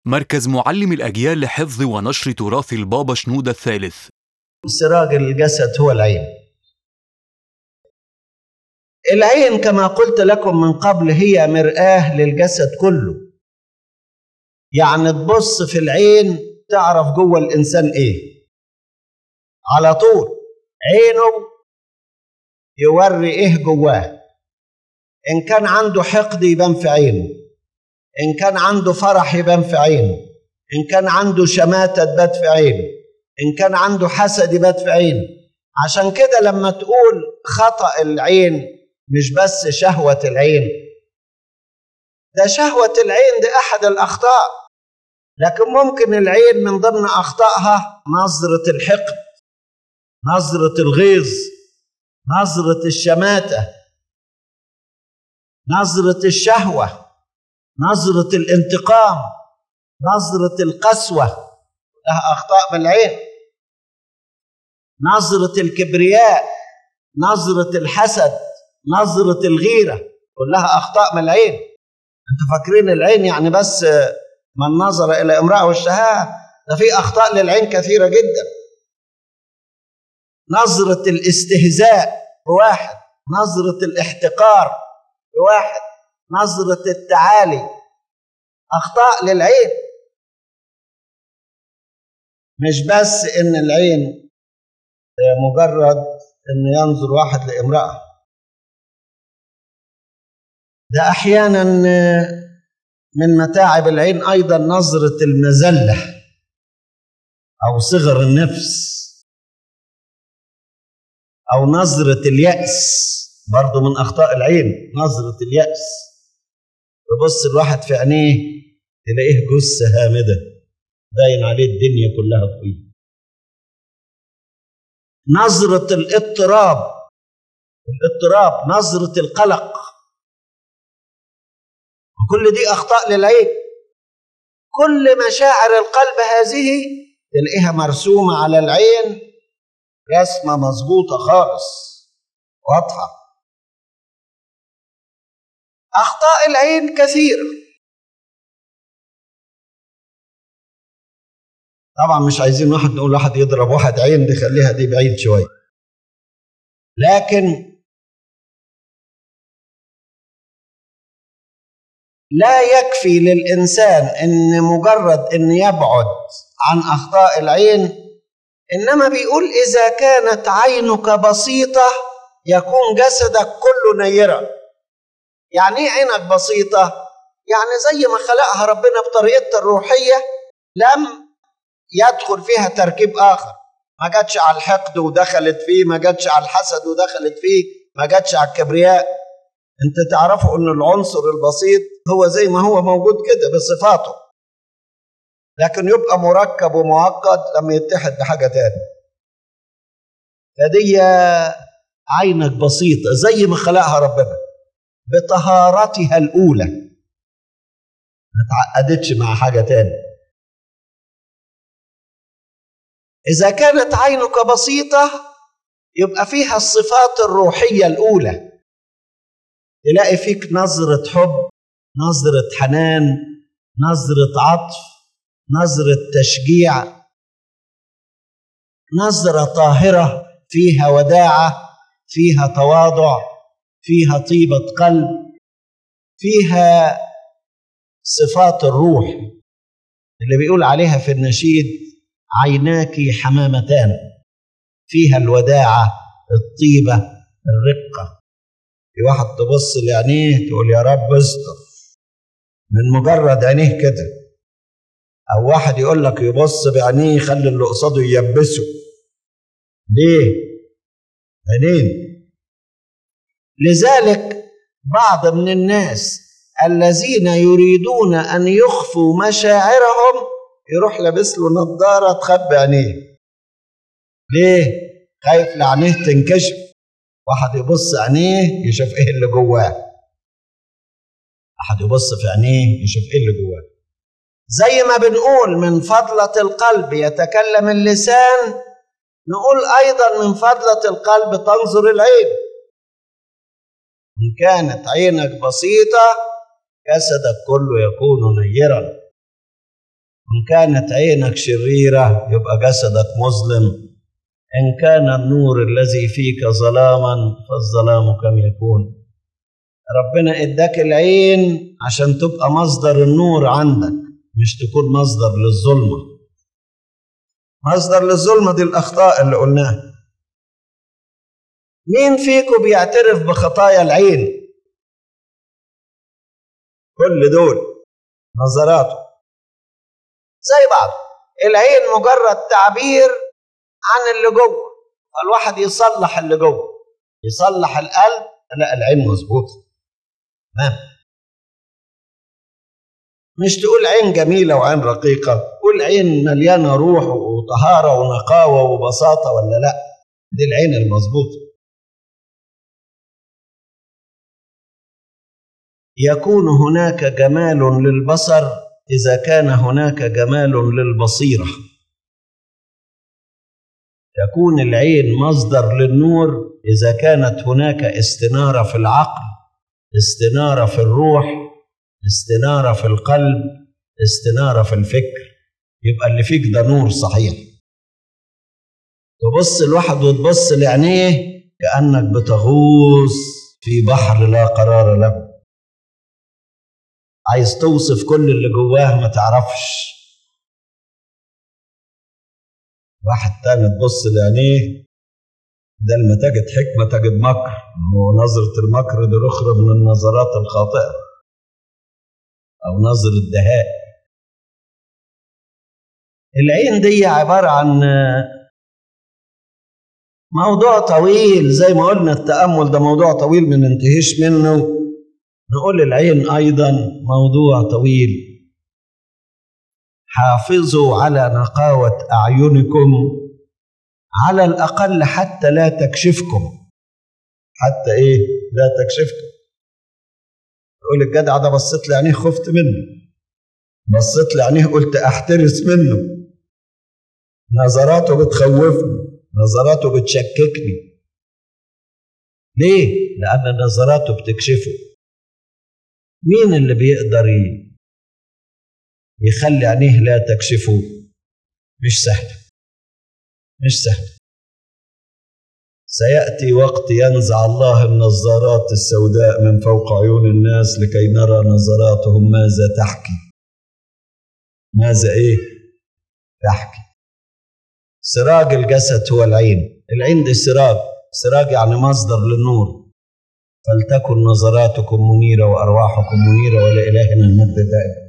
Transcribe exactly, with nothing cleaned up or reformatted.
مركز معلم الأجيال لحفظ ونشر تراث البابا شنودة الثالث. سراج الجسد هو العين. العين كما قلت لكم من قبل هي مرآة للجسد كله، يعني تبص في العين تعرف جوه الإنسان إيه على طول. عينه يوري إيه جواه، إن كان عنده حقد يبان في عينه، إن كان عنده فرح يبان في عينه، إن كان عنده شماتة تبات في عينه، إن كان عنده حسد يبات في عينه. عشان كده لما تقول خطأ العين مش بس شهوة العين، ده شهوة العين دي أحد الأخطاء، لكن ممكن العين من ضمن أخطائها نظرة الحقد، نظرة الغيظ، نظرة الشماتة، نظرة الشهوة، نظرة الانتقام، نظرة القسوة، لها أخطاء من العين. نظرة الكبرياء، نظرة الحسد، نظرة الغيرة، كلها أخطاء من العين. أنتوا فاكرين العين يعني بس من نظر إلى امرأة واشتهاها؟ ده في أخطاء للعين كثيرة جدا. نظرة الاستهزاء بواحد، نظرة الاحتقار بواحد، نظرة التعالي، أخطاء للعين. مش بس إن العين مجرد إن ينظر واحد لامرأة، ده أحيانا من متاعب العين أيضا نظرة المذلة أو صغر النفس، أو نظرة اليأس، برضو من أخطاء العين نظرة اليأس. يبص الواحد في عينيه تلاقيه جثة هامدة باين عليه الدنيا كلها فيه. نظرة الاضطراب، الاضطراب، نظرة القلق، وكل دي أخطاء للعين. كل مشاعر القلب هذه تلاقيها مرسومة على العين رسمة مظبوطة خالص واضحة. أخطاء العين كثيرة، طبعا مش عايزين واحد نقول واحد يضرب واحد عين دي، خليها دي بعيد شوية، لكن لا يكفي للإنسان إن مجرد إن يبعد عن أخطاء العين، إنما بيقول إذا كانت عينك بسيطة يكون جسدك كله نيرا. يعني إيه عينك بسيطة؟ يعني زي ما خلقها ربنا بطريقتها الروحية لم يدخل فيها تركيب آخر، ما جاتش على الحقد ودخلت فيه، ما جاتش على الحسد ودخلت فيه، ما جاتش على الكبرياء. انت تعرفوا ان العنصر البسيط هو زي ما هو موجود كده بصفاته، لكن يبقى مركب ومعقد لما يتحد بحاجة تانية. فدي عينك بسيطة زي ما خلقها ربنا بطهارتها الأولى، ما تعقدتش مع حاجة تانية. إذا كانت عينك بسيطة يبقى فيها الصفات الروحية الأولى، تلاقي فيك نظرة حب، نظرة حنان، نظرة عطف، نظرة تشجيع، نظرة طاهرة فيها وداعة، فيها تواضع، فيها طيبة قلب، فيها صفات الروح اللي بيقول عليها في النشيد عيناك حمامتان، فيها الوداعة، الطيبة، الرقة. في واحد تبص لعينيه تقول يا رب استر من مجرد عينيه كده، او واحد يقول لك يبص بعينيه يخلي اللي قصاده ييبسه. ليه؟ عينين. لذلك بعض من الناس الذين يريدون ان يخفوا مشاعرهم يروح لابس له نظاره تخبي عينيه. ليه؟ خايف لعينيه تنكشف. واحد يبص عينيه يشوف ايه اللي جواه، واحد يبص في عينيه يشوف ايه اللي جواه. زي ما بنقول من فضلة القلب يتكلم اللسان، نقول ايضا من فضلة القلب تنظر العين. ان كانت عينك بسيطة جسدك كله يكون نيرا. إن كانت عينك شريرة يبقى جسدك مظلم. إن كان النور الذي فيك ظلاما فالظلام كم يكون. ربنا اداك العين عشان تبقى مصدر النور عندك، مش تكون مصدر للظلمة. مصدر للظلمة دي الأخطاء اللي قلناها. مين فيكم بيعترف بخطايا العين؟ كل دول نظراته زي بعض. العين مجرد تعبير عن اللي جوه، فالواحد يصلح اللي جوه، يصلح القلب، لا العين مظبوطه تمام. مش تقول عين جميله وعين رقيقه، قول عين مليانه روح وطهاره ونقاوه وبساطه، ولا لا؟ دي العين المظبوطه. يكون هناك جمال للبصر إذا كان هناك جمال للبصيرة. تكون العين مصدر للنور إذا كانت هناك استنارة في العقل، استنارة في الروح، استنارة في القلب، استنارة في الفكر. يبقى اللي فيك ده نور صحيح. تبص الواحد وتبص لعينيه كأنك بتغوص في بحر لا قرار له. عايز توصف كل اللي جواه ما تعرفش. واحد تاني تبص لعينيه، ده لما تجد حكمة تجد مكر، ونظرة المكر دي أخرى من النظرات الخاطئة أو نظرة دهاء. العين دي عبارة عن موضوع طويل، زي ما قلنا التأمل ده موضوع طويل ما ننتهيش منه. نقول العين أيضا موضوع طويل. حافظوا على نقاوة أعينكم على الأقل حتى لا تكشفكم. حتى إيه؟ لا تكشفكم. يقول الجدع ده بصيت لعينيه خفت منه، بصيت لعينيه قلت أحترس منه. نظراته بتخوفني، نظراته بتشككني. ليه؟ لأن نظراته بتكشفه. مين اللي بيقدر يخلي عينيه لا تكشفه؟ مش سهل، مش سهل. سيأتي وقت ينزع الله النظارات السوداء من فوق عيون الناس لكي نرى نظراتهم ماذا تحكي. ماذا ايه تحكي؟ سراج الجسد هو العين. العين دي سراج، سراج يعني مصدر للنور. فلتكن نظراتكم منيرة وأرواحكم منيرة، ولإلهنا المجد دائما.